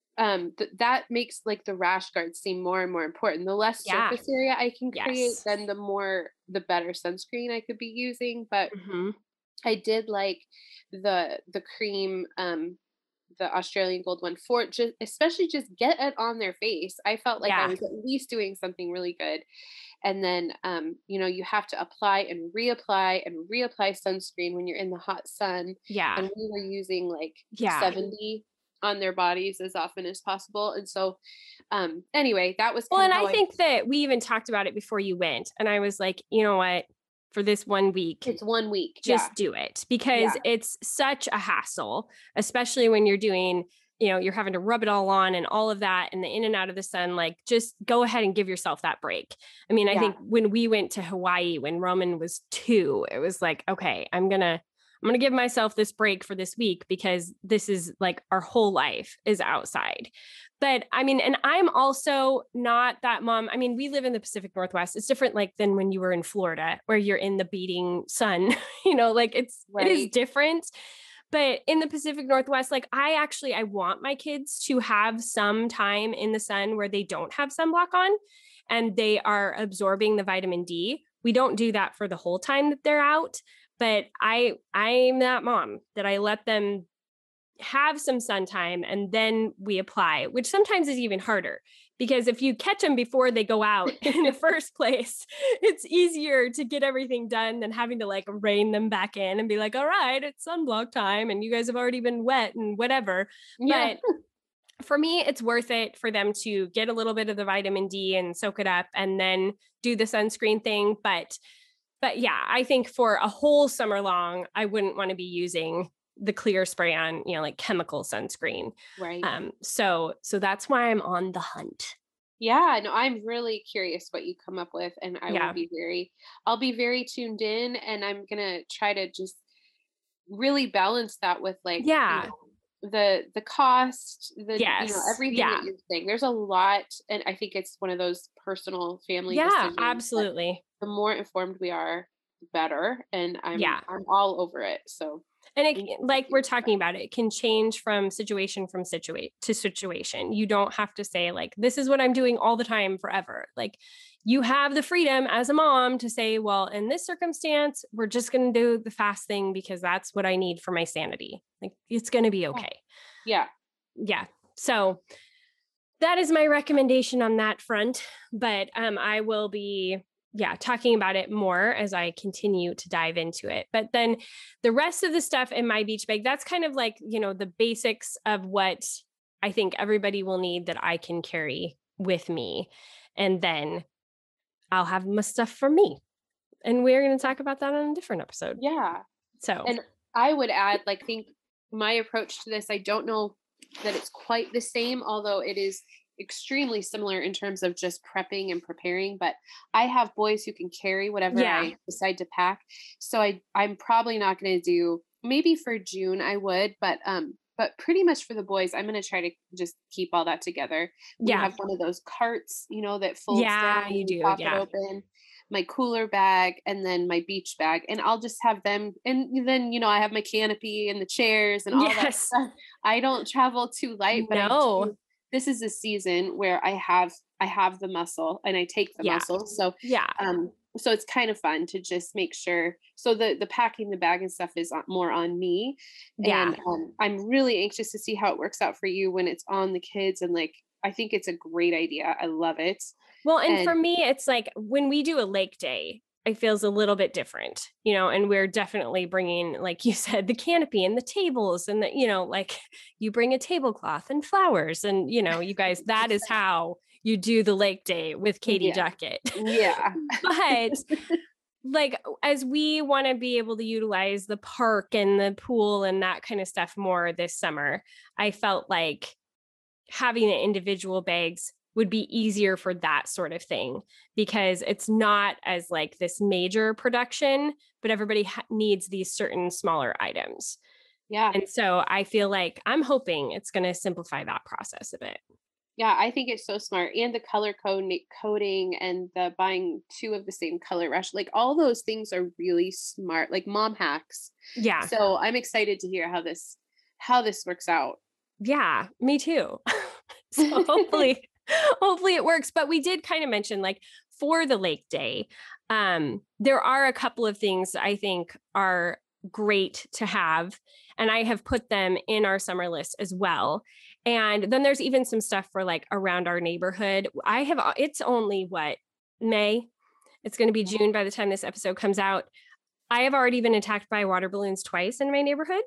um th- that makes like the rash guards seem more and more important. The less Yeah. surface area I can create, Yes. then the more the better sunscreen I could be using. But Mhm. I did like the the cream, um, the Australian Gold one for just especially just get it on their face. I felt like I Yeah. was at least doing something really good. And then, um, you know, you have to apply and reapply and reapply sunscreen when you're in the hot sun. Yeah. And we were using like Yeah. seventy on their bodies as often as possible. And so, um, anyway, that was Well, kind and of I how I, think that we even talked about it before you went, and I was like, "You know what? For this one week, it's one week. Yeah. just do it because Yeah. it's such a hassle, especially when you're doing, you know, you're having to rub it all on and all of that and the in and out of the sun. Like, just go ahead and give yourself that break. I mean, I Yeah. think when we went to Hawaii, when Roman was two, it was like, okay, I'm going to. I'm going to give myself this break for this week because this is like our whole life is outside. But I mean, and I'm also not that mom. I mean, we live in the Pacific Northwest. It's different like than when you were in Florida where you're in the beating sun, you know, like it's it is Right. different. But in the Pacific Northwest, like I actually I want my kids to have some time in the sun where they don't have sunblock on and they are absorbing the vitamin D. We don't do that for the whole time that they're out, but I I'm that mom that I let them have some sun time and then we apply, which sometimes is even harder because if you catch them before they go out in the first place, it's easier to get everything done than having to like rein them back in and be like, all right, it's sunblock time and you guys have already been wet and whatever. Yeah. But for me, it's worth it for them to get a little bit of the vitamin D and soak it up and then do the sunscreen thing. But but yeah, I think for a whole summer long, I wouldn't want to be using the clear spray on, you know, like chemical sunscreen. Right. Um, so so that's why I'm on the hunt. Yeah, no, I'm really curious what you come up with, and I will Yeah. be very, I'll be very tuned in, and I'm gonna try to just really balance that with like, you Yeah. know, the the cost, the, you know, Yes. everything that Yeah. you're saying. There's a lot, and I think it's one of those personal family Yeah, decisions that absolutely. the more informed we are, the better. And I'm Yeah. I'm all over it. So And it, thank you for like the we're insight. talking about, it can change from situation from situate to situation. You don't have to say like, this is what I'm doing all the time forever. Like you have the freedom as a mom to say, well, in this circumstance, we're just going to do the fast thing because that's what I need for my sanity. Like it's going to be Yeah. okay. Yeah. Yeah. So that is my recommendation on that front. But um, I will be, yeah, talking about it more as I continue to dive into it. But then the rest of the stuff in my beach bag, that's kind of like, you know, the basics of what I think everybody will need that I can carry with me. And then I'll have my stuff for me. And we're going to talk about that on a different episode. Yeah. So, And I would add, like, think my approach to this, I don't know that it's quite the same, although it is extremely similar in terms of just prepping and preparing. But I have boys who can carry whatever yeah. I decide to pack. So I I'm probably not gonna do, maybe for June I would, but um, but pretty much for the boys, I'm gonna try to just keep all that together. We Yeah. have one of those carts, you know, that folds down Yeah, you and you do. pop it Yeah. open, my cooler bag, and then my beach bag, and I'll just have them, and then, you know, I have my canopy and the chairs and all that Yes. stuff. I don't travel too light, but I No. do, this is a season where I have I have the muscle and I take the Yeah. muscle. So Yeah. um so it's kind of fun to just make sure, so the the packing the bag and stuff is on- more on me. Yeah. And um, I'm really anxious to see how it works out for you when it's on the kids. And like, I think it's a great idea. I love it. Well, and And for me, it's like when we do a lake day, it feels a little bit different, you know, and we're definitely bringing, like you said, the canopy and the tables and the, you know, like you bring a tablecloth and flowers and, you know, you guys, that is how you do the lake day with Katie Yeah. Duckett. Yeah. But like, as we want to be able to utilize the park and the pool and that kind of stuff more this summer, I felt like having the individual bags would be easier for that sort of thing because it's not as like this major production, but everybody ha- needs these certain smaller items. Yeah. And so I feel like I'm hoping it's going to simplify that process a bit. Yeah, I think it's so smart. And the color code coding and the buying two of the same color rush, like all those things are really smart, like mom hacks. Yeah. So I'm excited to hear how this how this works out. Yeah, me too. So hopefully, hopefully it works. But we did kind of mention like for the lake day, um, there are a couple of things I think are great to have. And I have put them in our summer list as well. And then there's even some stuff for like around our neighborhood. I have, it's only what, May? It's going to be June by the time this episode comes out. I have already been attacked by water balloons twice in my neighborhood.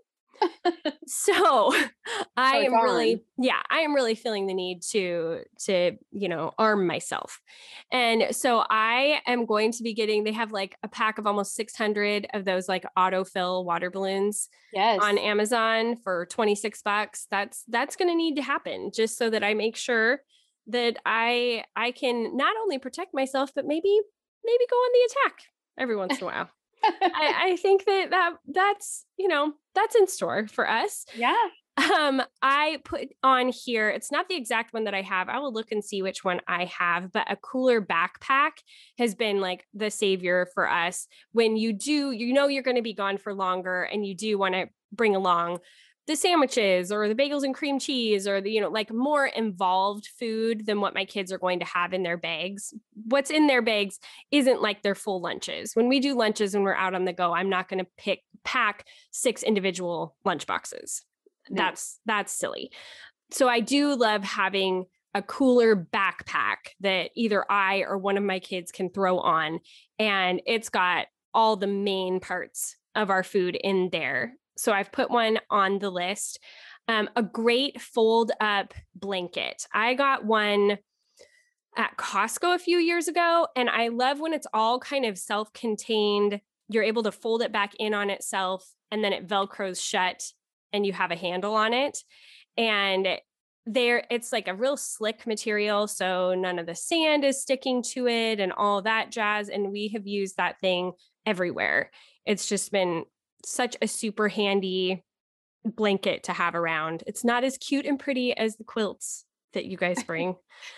So I Oh, it's am on. really, yeah, I am really feeling the need to, to, you know, arm myself. And so I am going to be getting, they have like a pack of almost six hundred of those like autofill water balloons Yes. on Amazon for twenty-six bucks. That's, that's going to need to happen just so that I make sure that I, I can not only protect myself, but maybe, maybe go on the attack every once in a while. I, I think that, that that's, you know, that's in store for us. Yeah. Um, I put on here, it's not the exact one that I have. I will look and see which one I have, but a cooler backpack has been like the savior for us. When you do, you know, you're going to be gone for longer and you do want to bring along the sandwiches or the bagels and cream cheese or the, you know, like more involved food than what my kids are going to have in their bags. What's in their bags isn't like their full lunches. When we do lunches and we're out on the go, I'm not going to pick pack six individual lunch boxes. No. That's that's silly. So I do love having a cooler backpack that either I or one of my kids can throw on, and it's got all the main parts of our food in there. So I've put one on the list. Um, a great fold up blanket. I got one at Costco a few years ago, and I love when it's all kind of self-contained. You're able to fold it back in on itself, and then it Velcros shut, and you have a handle on it. And there, it's like a real slick material, so none of the sand is sticking to it and all that jazz. And we have used that thing everywhere. It's just been such a super handy blanket to have around. It's not as cute and pretty as the quilts that you guys bring,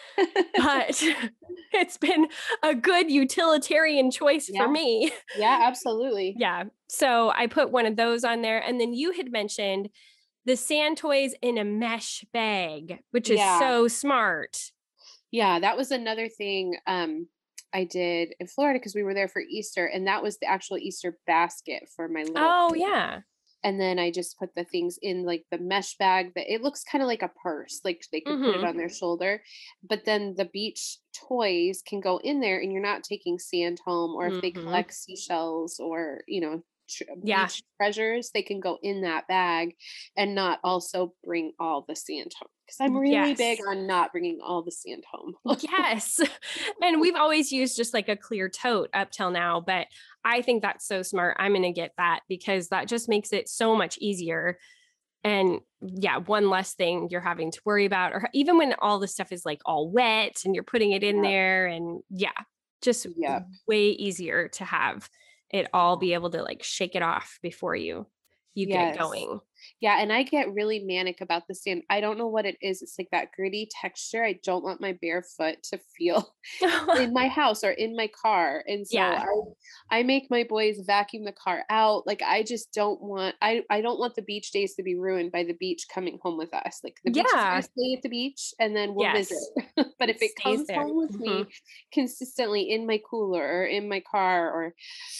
but it's been a good utilitarian choice Yeah. for me. Yeah, absolutely. Yeah. So I put one of those on there. And then you had mentioned the sand toys in a mesh bag, which is Yeah. so smart. Yeah, that was another thing um I did in Florida because we were there for Easter, and that was the actual Easter basket for my little Oh, kid. yeah. And then I just put the things in like the mesh bag that it looks kind of like a purse, like they could put it Mhm. on their shoulder. But then the beach toys can go in there and you're not taking sand home, or if they Mhm. collect seashells or, you know, tr- Yeah. beach treasures, they can go in that bag and not also bring all the sand home. Because I'm really big Yes. on not bringing all the sand home. Yes. And we've always used just like a clear tote up till now, but I think that's so smart. I'm going to get that because that just makes it so much easier. And yeah, one less thing you're having to worry about, or even when all the stuff is like all wet and you're putting it in Yep. there. And yeah, just Yep. way easier to have it all be able to like shake it off before you you Yes. get going. Yeah, and I get really manic about the sand. I don't know what it is. It's like that gritty texture. I don't want my bare foot to feel in my house or in my car. And so Yeah. I I make my boys vacuum the car out. Like I just don't want I I don't want the beach days to be ruined by the beach coming home with us. Like the beach is Yeah. gonna stay at the beach and then we'll Yes. visit. But if it Stays comes there. home with me consistently in my cooler or in my car or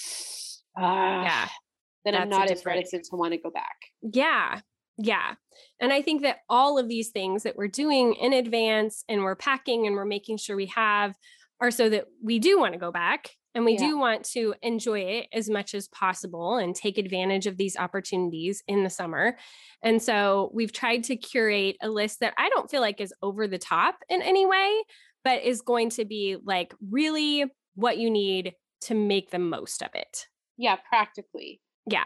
ah, Yeah. then I'm That's a not as different- reticent to want to go back. Yeah. Yeah. And I think that all of these things that we're doing in advance and we're packing and we're making sure we have are so that we do want to go back and we Yeah. do want to enjoy it as much as possible and take advantage of these opportunities in the summer. And so we've tried to curate a list that I don't feel like is over the top in any way, but is going to be like really what you need to make the most of it. Yeah, practically. Yeah.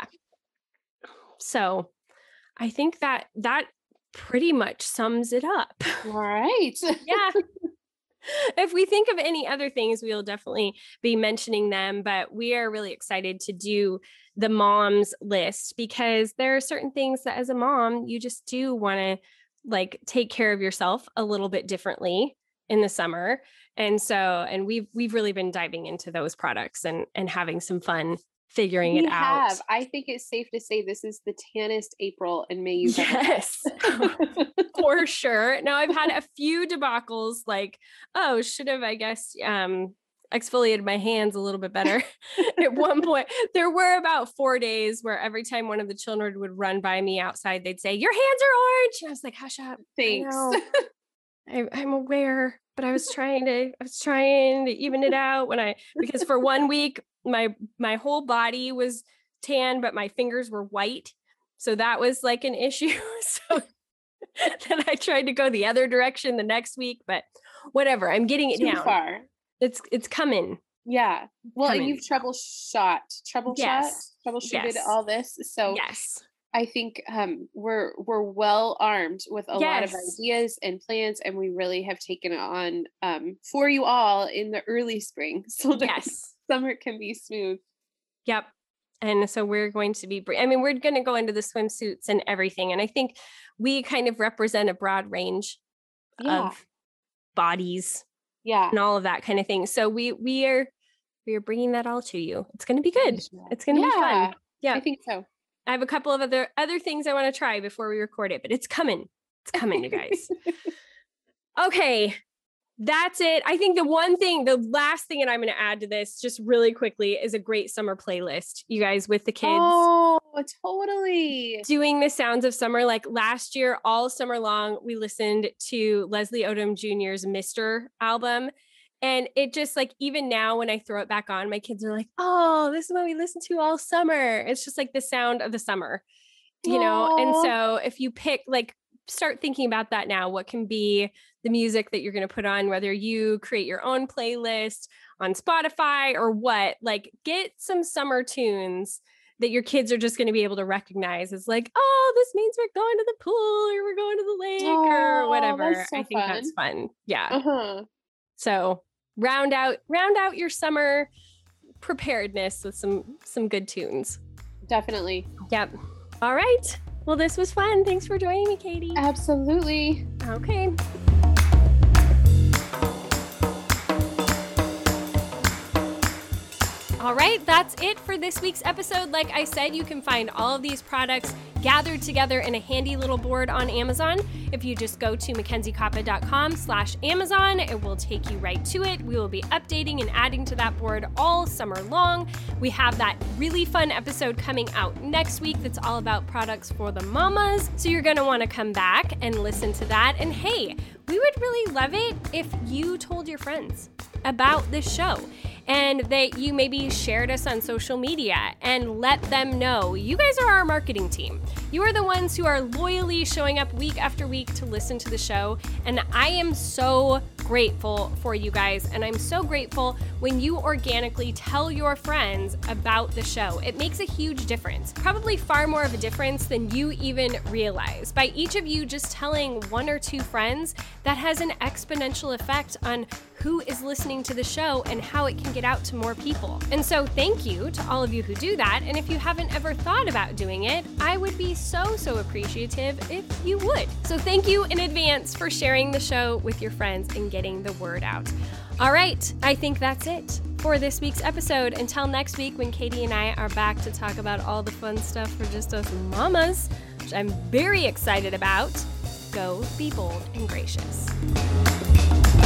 So I think that that pretty much sums it up. All right. Yeah. If we think of any other things, we'll definitely be mentioning them, but we are really excited to do the mom's list because there are certain things that as a mom, you just do want to like take care of yourself a little bit differently in the summer. And so, and we've, we've really been diving into those products and, and having some fun figuring we it out. Have. I think it's safe to say this is the tannest April and May you've yes, ever had. For sure. Now I've had a few debacles like, oh, should have, I guess, um, exfoliated my hands a little bit better. At one point, there were about four days where every time one of the children would run by me outside, they'd say, your hands are orange. And I was like, hush up. Thanks. I I, I'm aware, but I was trying to, I was trying to even it out when I, because for one week, my, my whole body was tan, but my fingers were white. So that was like an issue. So then I tried to go the other direction the next week, but whatever, I'm getting it Too down. Far. It's, it's coming. Yeah. Well, coming. And you've troubleshot, troubleshot, yes. troubleshooted yes. all this. So yes. I think um, we're we're well armed with a yes. lot of ideas and plans, and we really have taken it on um, for you all in the early spring, so that yes. summer can be smooth. Yep. And so we're going to be, I mean, we're going to go into the swimsuits and everything. And I think we kind of represent a broad range Yeah. of bodies Yeah. and all of that kind of thing. So we, we are, we are bringing that all to you. It's going to be good. It's going to yeah, be fun. Yeah. I think so. I have a couple of other, other things I want to try before we record it, but it's coming. It's coming, you guys. Okay. That's it. I think the one thing, the last thing that I'm going to add to this just really quickly is a great summer playlist, you guys, with the kids. Oh, totally. Doing the sounds of summer. Like last year, all summer long, we listened to Leslie Odom Junior's Mister album. And it just like, even now when I throw it back on, my kids are like, oh, this is what we listen to all summer. It's just like the sound of the summer, you know? Aww. And so if you pick, like, start thinking about that now, what can be the music that you're going to put on, whether you create your own playlist on Spotify or what, like get some summer tunes that your kids are just going to be able to recognize as like, oh, this means we're going to the pool or we're going to the lake oh, or whatever. So I think fun. that's fun. Yeah. Uh-huh. So round out, round out your summer preparedness with some, some good tunes. Definitely. Yep. All right. Well, this was fun. Thanks for joining me, Katie. Absolutely. Okay. All right, that's it for this week's episode. Like I said, you can find all of these products gathered together in a handy little board on Amazon. If you just go to mackenziekoppa.com slash Amazon, it will take you right to it. We will be updating and adding to that board all summer long. We have that really fun episode coming out next week that's all about products for the mamas. So you're going to want to come back and listen to that. And hey, we would really love it if you told your friends about this show and that you maybe shared us on social media and let them know. You guys are our marketing team. You are the ones who are loyally showing up week after week to listen to the show. And I am so grateful for you guys. And I'm so grateful when you organically tell your friends about the show. It makes a huge difference, probably far more of a difference than you even realize. By each of you just telling one or two friends, that has an exponential effect on who is listening to the show and how it can get out to more people. And so thank you to all of you who do that. And if you haven't ever thought about doing it, I would be so, so appreciative if you would. So thank you in advance for sharing the show with your friends and getting the word out. All right, I think that's it for this week's episode. Until next week when Katie and I are back to talk about all the fun stuff for just us mamas, which I'm very excited about. Go be bold and gracious.